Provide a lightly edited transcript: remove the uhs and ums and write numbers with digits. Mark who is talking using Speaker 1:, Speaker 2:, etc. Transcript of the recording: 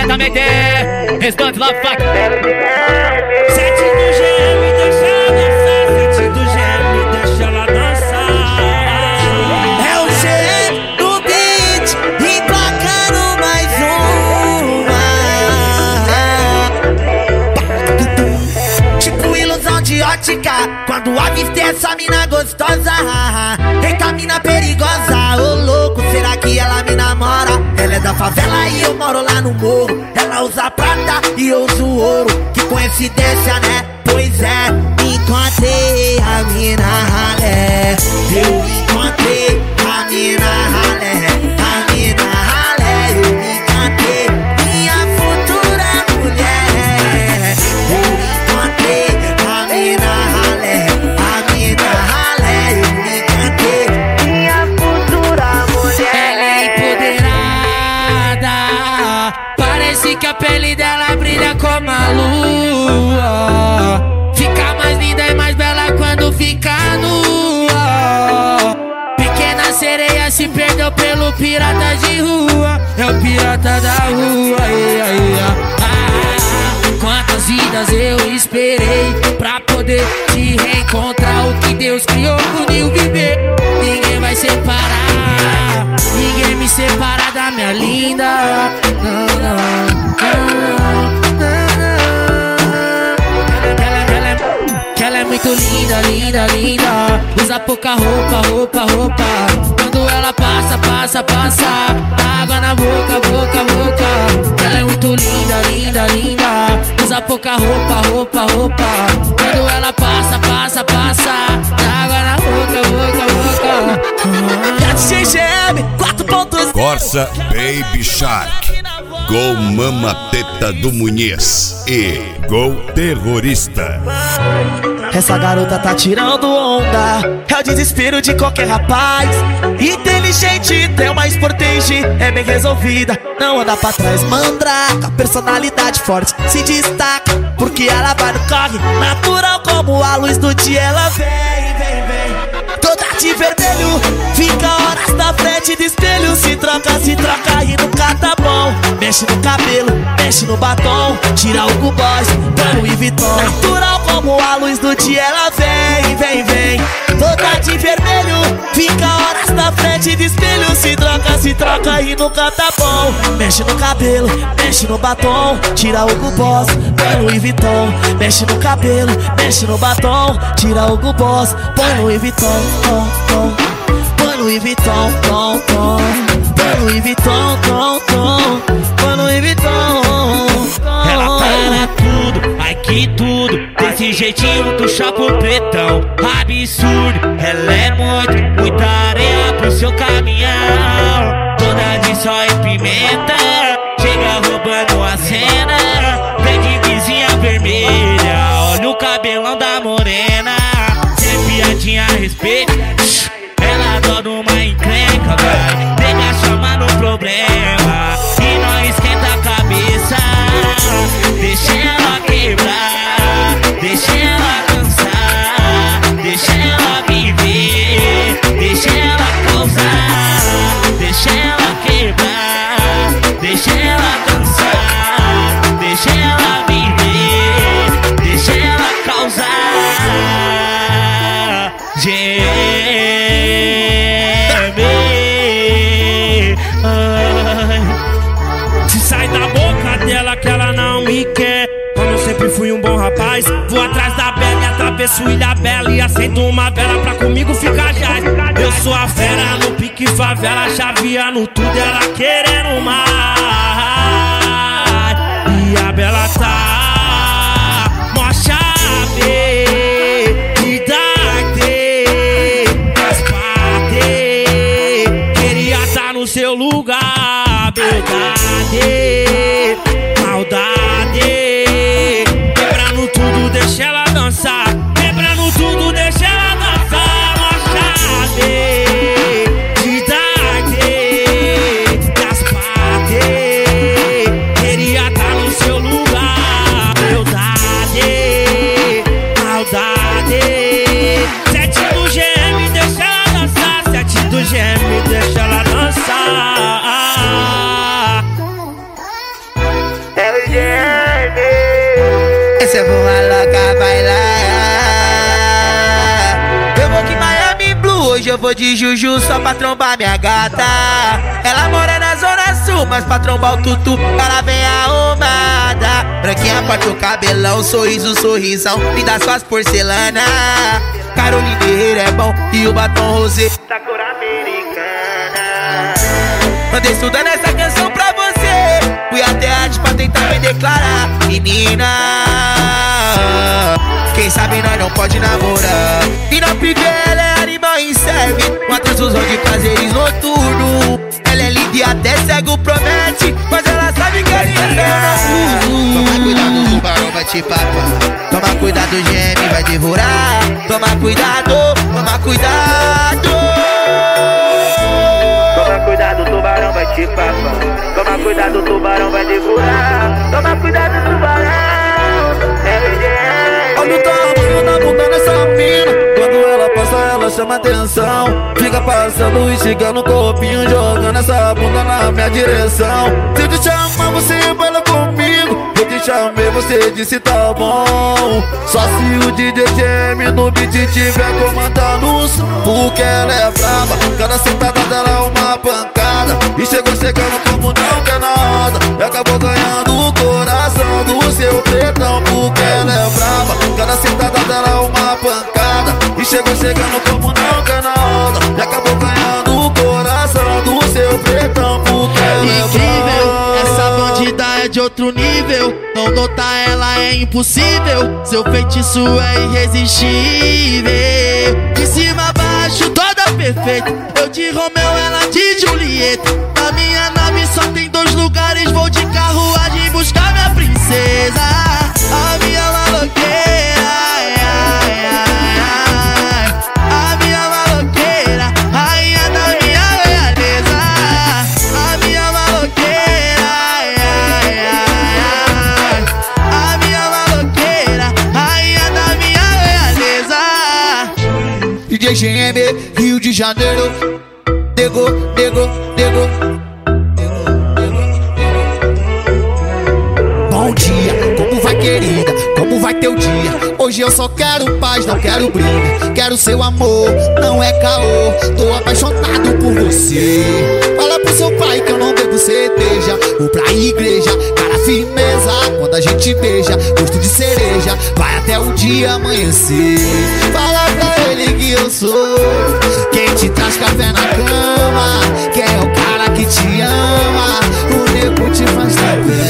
Speaker 1: também tem Restante Love Fuck.
Speaker 2: 7 do GM, deixa ela dançar. 7 do GM, deixa ela dançar.
Speaker 3: É o GM no beat, emplacando mais uma. Tipo ilusão de ótica, quando avistei essa mina gostosa. Eita mina perigosa, ô louco, será que ela me namora? Ela é da favela e eu moro lá no morro. Ela usa prata e eu uso ouro. Que coincidência, né? Pois é, encontrei a mina ralé. Eu encontrei a mina ralé. A mina ralé, eu me encantei, minha futura mulher. Eu encontrei a mina ralé. A mina ralé, eu me encantei, minha futura mulher.
Speaker 1: Ela é empoderada, parece que a pele dela brilha como a lua. Fica mais linda e mais bela quando fica nua. Pequena sereia se perdeu pelo pirata de rua. É o pirata da rua. Quantas vidas eu esperei pra poder te reencontrar. O que Deus criou uniu viver. Ninguém vai separar, ninguém me separa da minha linda. Não, não, que ela é muito linda, linda, linda. Usa pouca roupa, roupa, roupa. Quando ela passa, passa, passa. Água na boca, boca, boca. Ela é muito linda, linda, linda. Usa pouca roupa, roupa, roupa. Quando ela passa, passa, passa. Água na boca, boca, boca.
Speaker 3: GM 4.0
Speaker 4: Corsa Baby Shark, Gol Mama Teta do Muniz e Gol Terrorista.
Speaker 3: Essa garota tá tirando onda, é o desespero de qualquer rapaz. Inteligente, tem uma sportage, é bem resolvida, não anda pra trás. Mandraca, personalidade forte, se destaca, porque ela vai no corre, natural como a luz do dia. Ela vem, vem, vem, toda de vermelho, fica horas na frente do espelho. Se troca e nunca tá bom. Mexe no cabelo, mexe no batom, tira o Boys, põe Louis Vuitton. Natural como a luz do dia, ela vem, vem, vem, toda de vermelho, fica horas na frente do espelho. Se troca e nunca tá bom. Mexe no cabelo, mexe no batom, tira o Boys, põe Louis Vuitton. Mexe no cabelo, mexe no batom, tira o Boys, põe Louis Vuitton. Põe Louis Vuitton, põe Louis Vuitton, põe Louis Vuitton.
Speaker 2: Ela para tudo, ai que tudo. Desse jeitinho tu choca o pretão. Absurdo, ela é muita areia pro seu caminhão. Toda de só e pimenta, chega roubando a cena. Vem de vizinha vermelha, olha o cabelão da morena. Sem piadinha a respeito, ela adora uma encrenca, vai. Pega, chama no problema e não esquenta a cabeça. Deixa ela quebrar, deixa ela cansar, deixa ela viver, deixa ela causar. Deixa ela quebrar, deixa ela cansar, deixa ela viver, deixa ela causar. Se sai da boca dela que ela não me quer. Como eu sempre fui um bom rapaz, vou atrás da bela e atravesso Ilha Bela e acendo uma vela pra comigo ficar jaz. Eu sou a fera no pique favela, chaveando tudo, ela querendo mais. E a Bela tá mó chave de darte, parte. Queria tá no seu lugar, verdade, maldade. Quebrando tudo, deixa ela dançar. Quebrando tudo, deixa ela dançar. Mó chave de darte, das partes.
Speaker 3: Essa é boa louca, vai lá. Eu vou que Miami Blue, hoje eu vou de Juju só pra trombar minha gata. Ela mora na Zona Sul, mas pra trombar o tutu ela vem arrumada. Branquinha, parte o cabelão, sorriso, sorrisão, me dá suas porcelana. Carolina Herrera é bom e o batom rosé da cor americana. Andei estudando essa canção pra você, fui até antes pra tentar me declarar. Menina, quem sabe nós não pode namorar. E não porque ela é animal em serve, uma transfusão de prazeres noturno. Ela é linda e até cego promete, mas ela sabe que a gente toma cuidado, o tubarão vai te papar. Toma cuidado, o gêmeo vai devorar. Toma cuidado, toma cuidado.
Speaker 5: Toma cuidado, o tubarão vai te papar. Toma cuidado, o tubarão vai devorar. Toma cuidado, tubarão.
Speaker 3: Olha o tamanho da bunda nessa mina. Quando ela passa, ela chama atenção. Fica passando e chega no corpinho, jogando essa bunda na minha direção. Se eu te chamar, você baila comigo. Eu te chamei, você disse tá bom. Só se o DJ Jamie no beat tiver comandando o som. Porque ela é brava, cada sentada dela é uma pancada. E chegou chegando como não quer nada. E acabou ganhando o coração do seu pretão. Porque ela é brava, cada sentada dela é uma pancada. E chegou chegando como não quer nada. E acabou ganhando o coração do seu pretão. Porque ela é
Speaker 1: incrível, essa bandida é de outro nível. Não notar ela é impossível. Seu feitiço é irresistível. De cima a baixo, toda perfeita. Eu de Romeu, ela de Julieta. Na minha nave só tem 2 lugares. Vou de carruagem buscar minha princesa. A minha maloqueira, ai, ai, ai, ai. A minha maloqueira, rainha da minha realeza. A minha maloqueira, ai, ai, ai, ai. A minha maloqueira, rainha da minha realeza.
Speaker 3: DJ GM, Rio de Janeiro. Nego. Bom dia, como vai, querida? Como vai teu dia? Hoje eu só quero paz, não quero briga. Quero seu amor, não é caô. Tô apaixonado por você. Fala pro seu pai que eu não bebo cerveja. Vou pra igreja, cara firmeza. Quando a gente beija, gosto de cereja. Vai até o dia amanhecer. Fala pra ele que eu sou quem te traz café na cama. Quem é o cara que te ama? O nego te faz saber.